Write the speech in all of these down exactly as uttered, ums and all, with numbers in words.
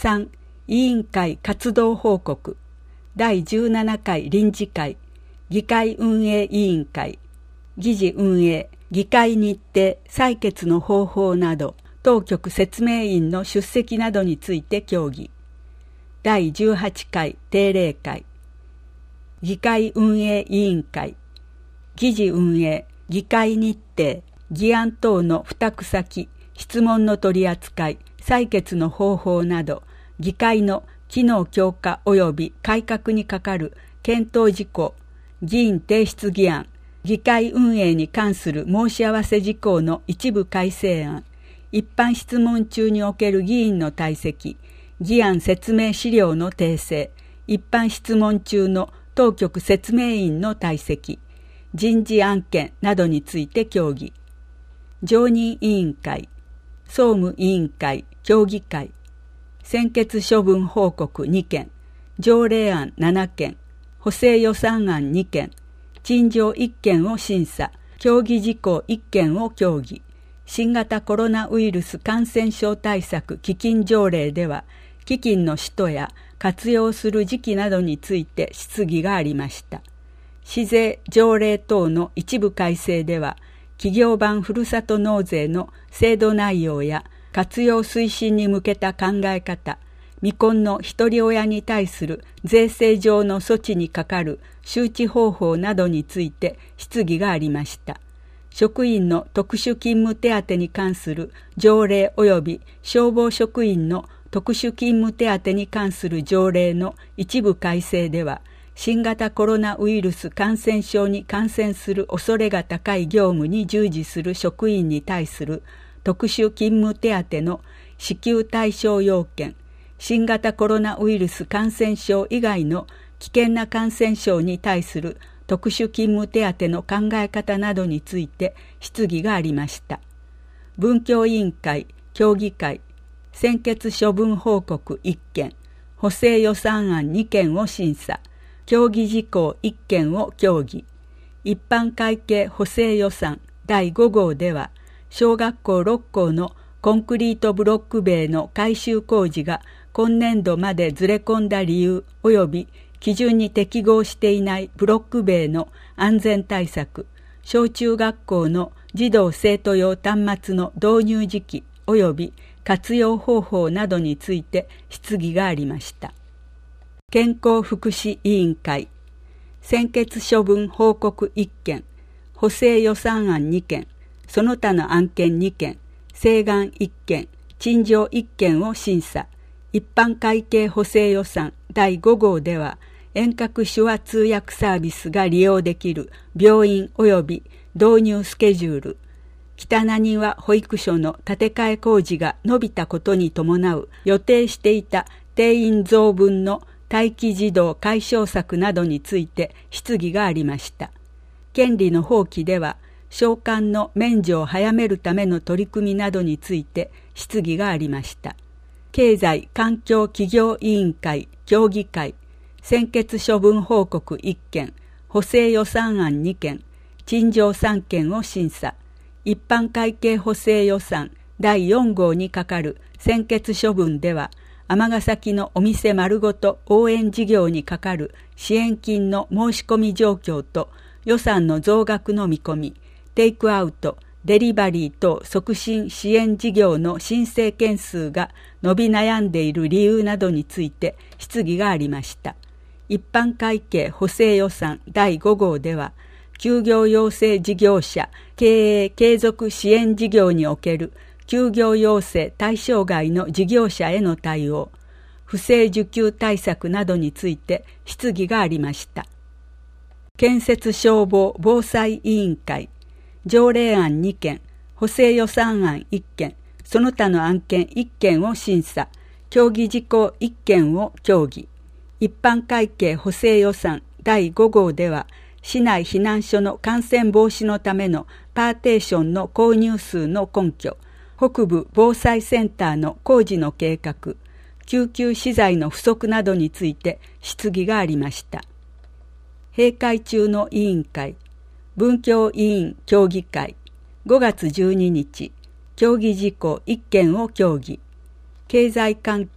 さん、委員会活動報告。だいじゅうななかい臨時会、議会運営委員会、議事運営、議会日程、採決の方法など、当局説明員の出席などについて協議。だいじゅうはちかい定例会、議会運営委員会、議事運営、議会日程、議案等の付託先、質問の取り扱い、採決の方法など、議会の機能強化及び改革に係る検討事項、議員提出議案、議会運営に関する申し合わせ事項の一部改正案、一般質問中における議員の退席、議案説明資料の訂正、一般質問中の当局説明員の退席、人事案件などについて協議。常任委員会、総務委員会、協議会、専決処分報告にけん、条例案ななけん、補正予算案にけん、陳情いっけんを審査、協議事項いっけんを協議。新型コロナウイルス感染症対策基金条例では、基金の使途や活用する時期などについて質疑がありました。市税条例等の一部改正では、企業版ふるさと納税の制度内容や活用推進に向けた考え方、未婚の一人親に対する税制上の措置にかかる周知方法などについて質疑がありました。職員の特殊勤務手当に関する条例及び消防職員の特殊勤務手当に関する条例の一部改正では、新型コロナウイルス感染症に感染する恐れが高い業務に従事する職員に対する特殊勤務手当の支給対象要件、新型コロナウイルス感染症以外の危険な感染症に対する特殊勤務手当の考え方などについて質疑がありました。文教委員会、協議会、専決処分報告いっけん、補正予算案にけんを審査、協議事項いっけんを協議。一般会計補正予算だいごごうでは、小学校ろっこうのコンクリートブロック塀の改修工事が今年度までずれ込んだ理由及び基準に適合していないブロック塀の安全対策、小中学校の児童生徒用端末の導入時期及び活用方法などについて質疑がありました。健康福祉委員会、専決処分報告いっけん、補正予算案にけん、その他の案件にけん、請願いっけん、陳情いっけんを審査。一般会計補正予算だいごごうでは、遠隔手話通訳サービスが利用できる病院及び導入スケジュール、北なにわ保育所の建て替え工事が伸びたことに伴う予定していた定員増分の待機児童解消策などについて質疑がありました。権利の放棄では、償還の免除を早めるための取り組みなどについて質疑がありました。経済環境企業委員会協議会、専決処分報告いっけん、補正予算案にけん、陳情さんけんを審査。一般会計補正予算だいよんごうにかかる専決処分では、尼崎のお店丸ごと応援事業にかかる支援金の申し込み状況と予算の増額の見込み、テイクアウト、デリバリー等促進支援事業の申請件数が伸び悩んでいる理由などについて質疑がありました。一般会計補正予算だいごごうでは、休業要請事業者経営継続支援事業における休業要請対象外の事業者への対応、不正受給対策などについて質疑がありました。建設消防防災委員会、条例案にけん、補正予算案いっけん、その他の案件いっけんを審査、協議事項いっけんを協議。一般会計補正予算だいごごうでは、市内避難所の感染防止のためのパーテーションの購入数の根拠、北部防災センターの工事の計画、救急資材の不足などについて質疑がありました。閉会中の委員会、文教委員協議会、ごがつじゅうににち、協議事項いっけんを協議。経済環境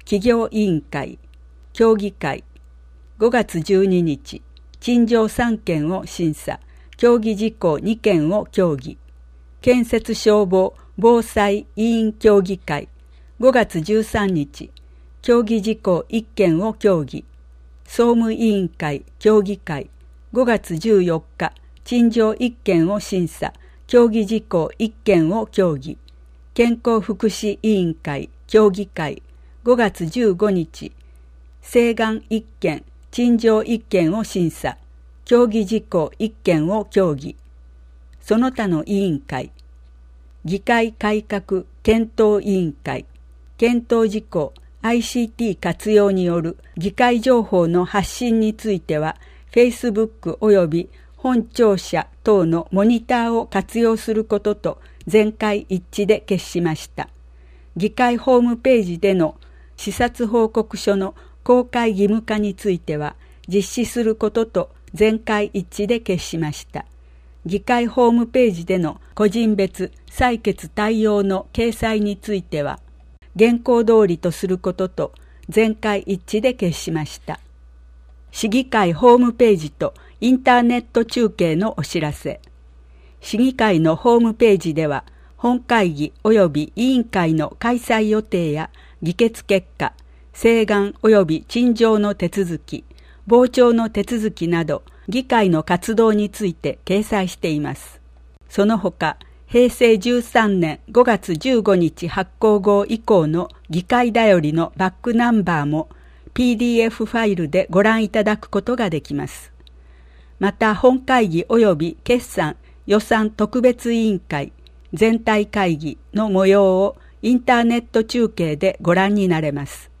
企業委員会、協議会。ごがつじゅうににち、陳情さんけんを審査、協議事項にけんを協議。建設消防防災委員協議会。ごがつじゅうさんにち、協議事項いっけんを協議。総務委員会協議会。ごがつじゅうよっか、陳情いっけんを審査、協議事項いっけんを協議。健康福祉委員会協議会。ごがつじゅうごにち、請願いっけん、陳情いっけんを審査、協議事項いっけんを協議。その他の委員会。議会改革検討委員会。検討事項 アイシーティー 活用による議会情報の発信については、Facebook および本庁舎等のモニターを活用することと全会一致で決しました。議会ホームページでの視察報告書の公開義務化については実施することと全会一致で決しました。議会ホームページでの個人別採決対応の掲載については現行通りとすることと全会一致で決しました。市議会ホームページとインターネット中継のお知らせ。市議会のホームページでは本会議及び委員会の開催予定や議決結果、請願及び陳情の手続き、傍聴の手続きなど議会の活動について掲載しています。その他、へいせいじゅうさんねんごがつじゅうごにち発行後以降の議会だよりのバックナンバーも ピーディーエフ ファイルでご覧いただくことができます。また本会議及び決算予算特別委員会全体会議の模様をインターネット中継でご覧になれます。